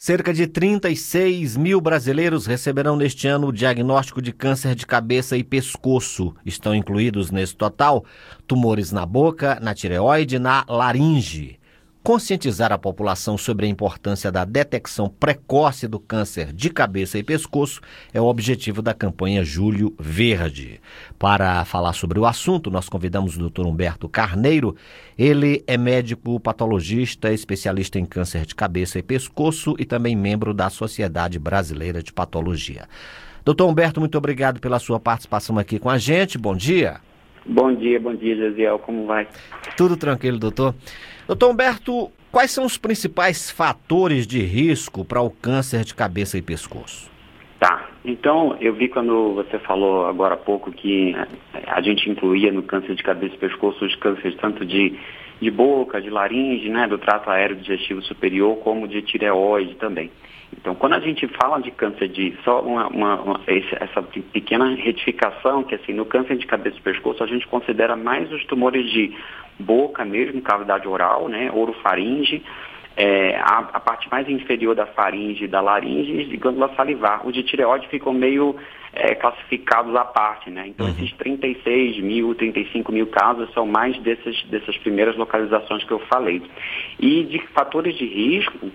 Cerca de 36 mil brasileiros receberão neste ano o diagnóstico de câncer de cabeça e pescoço. Estão incluídos nesse total tumores na boca, na tireoide e na laringe. Conscientizar a população sobre a importância da detecção precoce do câncer de cabeça e pescoço é o objetivo da campanha Julho Verde. Para falar sobre o assunto, nós convidamos o Dr. Humberto Carneiro. Ele é médico patologista, especialista em câncer de cabeça e pescoço e também membro da Sociedade Brasileira de Patologia. Dr. Humberto, muito obrigado pela sua participação aqui com a gente. Bom dia. Bom dia, Josiel. Como vai? Tudo tranquilo, doutor. Doutor Humberto, quais são os principais fatores de risco para o câncer de cabeça e pescoço? Tá, então eu vi quando você falou agora há pouco que a gente incluía no câncer de cabeça e pescoço os cânceres tanto de boca, de laringe, né, do trato aéreo digestivo superior, como de tireoide também. Então, quando a gente fala de câncer só essa pequena retificação, que assim, no câncer de cabeça e pescoço, a gente considera mais os tumores de boca mesmo, cavidade oral, né, orofaringe, a parte mais inferior da faringe e da laringe e glândula salivar. Os de tireoide ficam meio classificados à parte, né? Então, esses 36 mil, 35 mil casos são mais dessas primeiras localizações que eu falei. E de fatores de risco,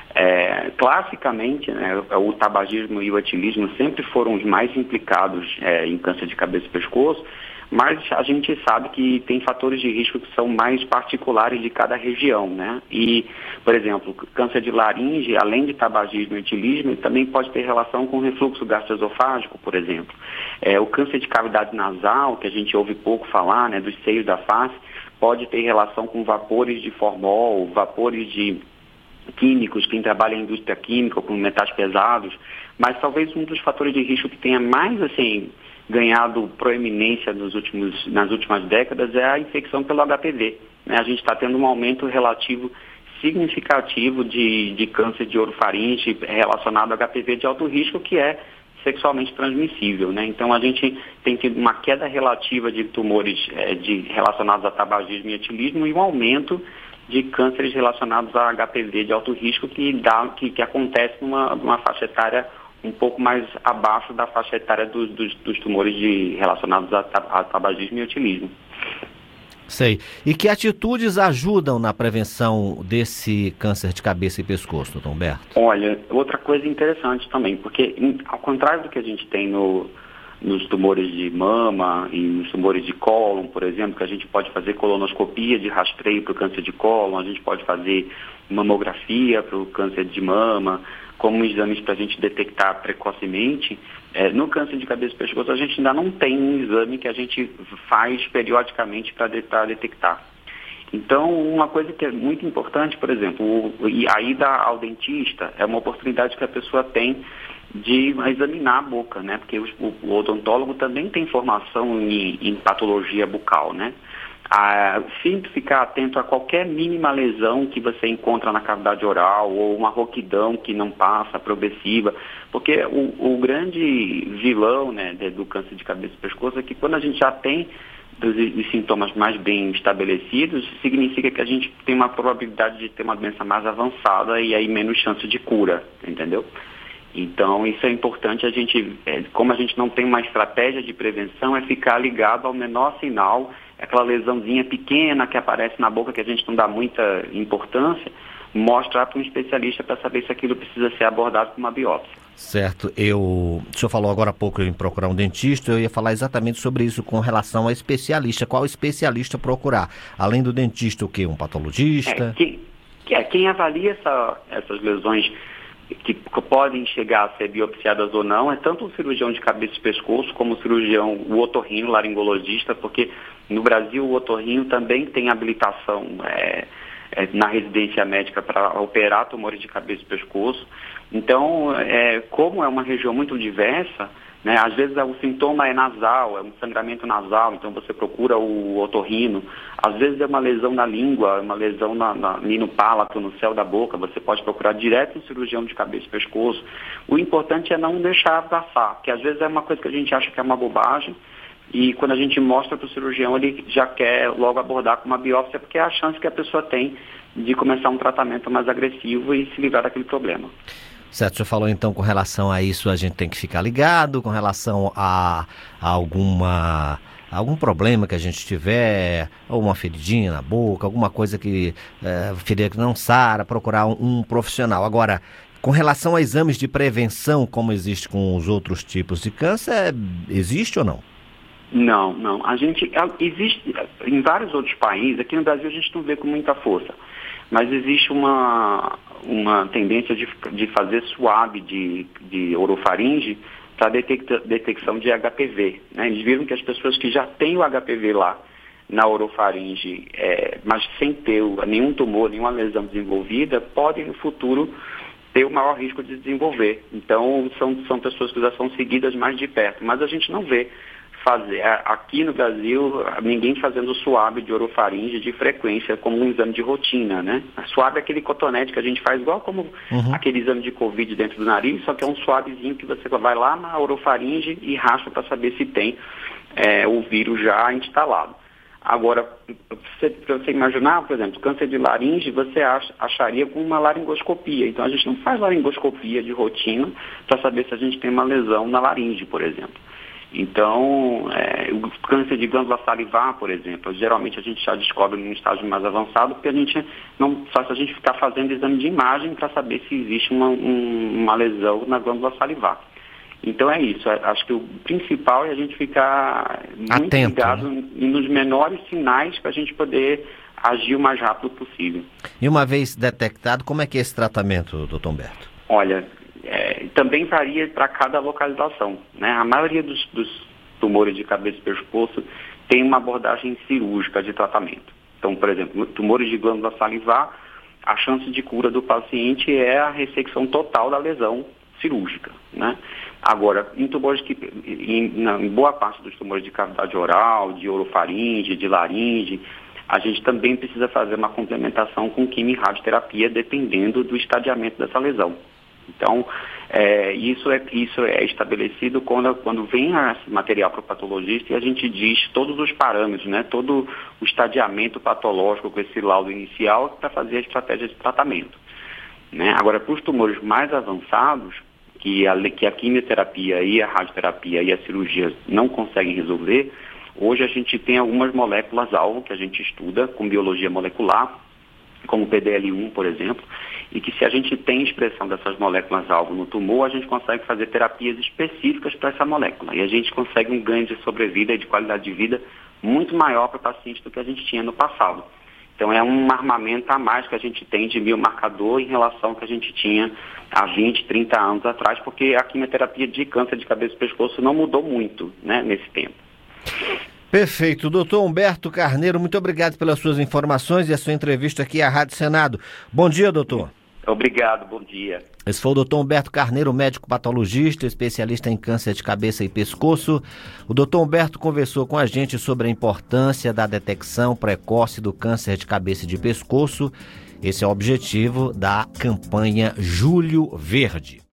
classicamente, né, o tabagismo e o etilismo sempre foram os mais implicados em câncer de cabeça e pescoço, mas a gente sabe que tem fatores de risco que são mais particulares de cada região, né? E, por exemplo, câncer de laringe, além de tabagismo e etilismo, também pode ter relação com refluxo gastroesofágico, por exemplo. O câncer de cavidade nasal, que a gente ouve pouco falar, né, dos seios da face, pode ter relação com vapores de formol, vapores de químicos, quem trabalha em indústria química, com metais pesados, mas talvez um dos fatores de risco que tenha mais, assim, ganhado proeminência nas últimas décadas é a infecção pelo HPV. Né? A gente está tendo um aumento relativo significativo de câncer de orofaringe relacionado ao HPV de alto risco, que é sexualmente transmissível, né? Então a gente tem tido uma queda relativa de tumores relacionados a tabagismo e etilismo e um aumento de cânceres relacionados a HPV de alto risco que acontece numa faixa etária um pouco mais abaixo da faixa etária dos tumores relacionados a tabagismo e etilismo. Sei. E que atitudes ajudam na prevenção desse câncer de cabeça e pescoço, doutor Humberto? Olha, outra coisa interessante também, porque ao contrário do que a gente tem nos tumores de mama e nos tumores de cólon, por exemplo, que a gente pode fazer colonoscopia de rastreio para o câncer de cólon, a gente pode fazer mamografia para o câncer de mama, como exames para a gente detectar precocemente. No câncer de cabeça e pescoço, a gente ainda não tem um exame que a gente faz periodicamente para detectar. Então, uma coisa que é muito importante, por exemplo, a ida ao dentista é uma oportunidade que a pessoa tem de examinar a boca, né? Porque o odontólogo também tem formação em patologia bucal, né? Sempre ficar atento a qualquer mínima lesão que você encontra na cavidade oral ou uma rouquidão que não passa, progressiva, porque o grande vilão, né, do câncer de cabeça e pescoço é que quando a gente já tem os sintomas mais bem estabelecidos, significa que a gente tem uma probabilidade de ter uma doença mais avançada e aí menos chance de cura, entendeu? Então, isso é importante, como a gente não tem uma estratégia de prevenção, é ficar ligado ao menor sinal, aquela lesãozinha pequena que aparece na boca que a gente não dá muita importância, mostrar para um especialista para saber se aquilo precisa ser abordado com uma biópsia. Certo. O senhor falou agora há pouco em procurar um dentista, eu ia falar exatamente sobre isso com relação a especialista. Qual especialista procurar? Além do dentista, o quê? Um patologista? Quem avalia essas lesões que podem chegar a ser biopsiadas ou não, é tanto o cirurgião de cabeça e pescoço como o otorrino, laringologista, porque no Brasil o otorrino também tem habilitação na residência médica para operar tumores de cabeça e pescoço. Então, como é uma região muito diversa, né, às vezes o sintoma é nasal, é um sangramento nasal, então você procura o otorrino. Às vezes é uma lesão na língua, uma lesão ali no palato, no céu da boca, você pode procurar direto um cirurgião de cabeça e pescoço. O importante é não deixar passar, porque às vezes é uma coisa que a gente acha que é uma bobagem, e quando a gente mostra para o cirurgião, ele já quer logo abordar com uma biópsia, porque é a chance que a pessoa tem de começar um tratamento mais agressivo e se livrar daquele problema. Certo, o senhor falou então com relação a isso, a gente tem que ficar ligado, com relação a algum problema que a gente tiver, ou uma feridinha na boca, alguma coisa ferida que não sara, procurar um profissional. Agora, com relação a exames de prevenção, como existe com os outros tipos de câncer, existe ou não? Não. Existe em vários outros países, aqui no Brasil a gente não vê com muita força, mas existe uma tendência de fazer swab de orofaringe para detecção de HPV. Né? Eles viram que as pessoas que já têm o HPV lá na orofaringe, mas sem ter nenhum tumor, nenhuma lesão desenvolvida, podem no futuro ter o maior risco de desenvolver. Então, são pessoas que já são seguidas mais de perto, mas a gente não vê aqui no Brasil, ninguém fazendo swab de orofaringe de frequência como um exame de rotina, né? A swab é aquele cotonete que a gente faz igual como aquele exame de Covid dentro do nariz, só que é um swabzinho que você vai lá na orofaringe e raspa para saber se tem o vírus já instalado. Agora, para você imaginar, por exemplo, câncer de laringe, você acharia com uma laringoscopia. Então, a gente não faz laringoscopia de rotina para saber se a gente tem uma lesão na laringe, por exemplo. Então, o câncer de glândula salivar, por exemplo, geralmente a gente já descobre num estágio mais avançado, porque a gente não faz a gente ficar fazendo exame de imagem para saber se existe uma lesão na glândula salivar. Então é isso, acho que o principal é a gente ficar muito atento, ligado, né? Nos menores sinais para a gente poder agir o mais rápido possível. E uma vez detectado, como é que é esse tratamento, doutor Humberto? Olha, também varia para cada localização, né? A maioria dos tumores de cabeça e pescoço tem uma abordagem cirúrgica de tratamento. Então, por exemplo, tumores de glândula salivar, a chance de cura do paciente é a ressecção total da lesão cirúrgica, né? Agora, em boa parte dos tumores de cavidade oral, de orofaringe, de laringe, a gente também precisa fazer uma complementação com quimio e radioterapia, dependendo do estadiamento dessa lesão. Então, isso é estabelecido quando vem esse material para o patologista e a gente diz todos os parâmetros, né, todo o estadiamento patológico com esse laudo inicial para fazer a estratégia de tratamento. Né? Agora, para os tumores mais avançados, que a quimioterapia e a radioterapia e a cirurgia não conseguem resolver, hoje a gente tem algumas moléculas-alvo que a gente estuda com biologia molecular, como o PDL1, por exemplo, e que se a gente tem expressão dessas moléculas-alvo no tumor, a gente consegue fazer terapias específicas para essa molécula. E a gente consegue um ganho de sobrevida e de qualidade de vida muito maior para o paciente do que a gente tinha no passado. Então é um armamento a mais que a gente tem de biomarcador em relação ao que a gente tinha há 20, 30 anos atrás, porque a quimioterapia de câncer de cabeça e pescoço não mudou muito, né, nesse tempo. Perfeito. Doutor Humberto Carneiro, muito obrigado pelas suas informações e a sua entrevista aqui à Rádio Senado. Bom dia, doutor. Obrigado, bom dia. Esse foi o doutor Humberto Carneiro, médico patologista, especialista em câncer de cabeça e pescoço. O doutor Humberto conversou com a gente sobre a importância da detecção precoce do câncer de cabeça e de pescoço. Esse é o objetivo da campanha Julho Verde.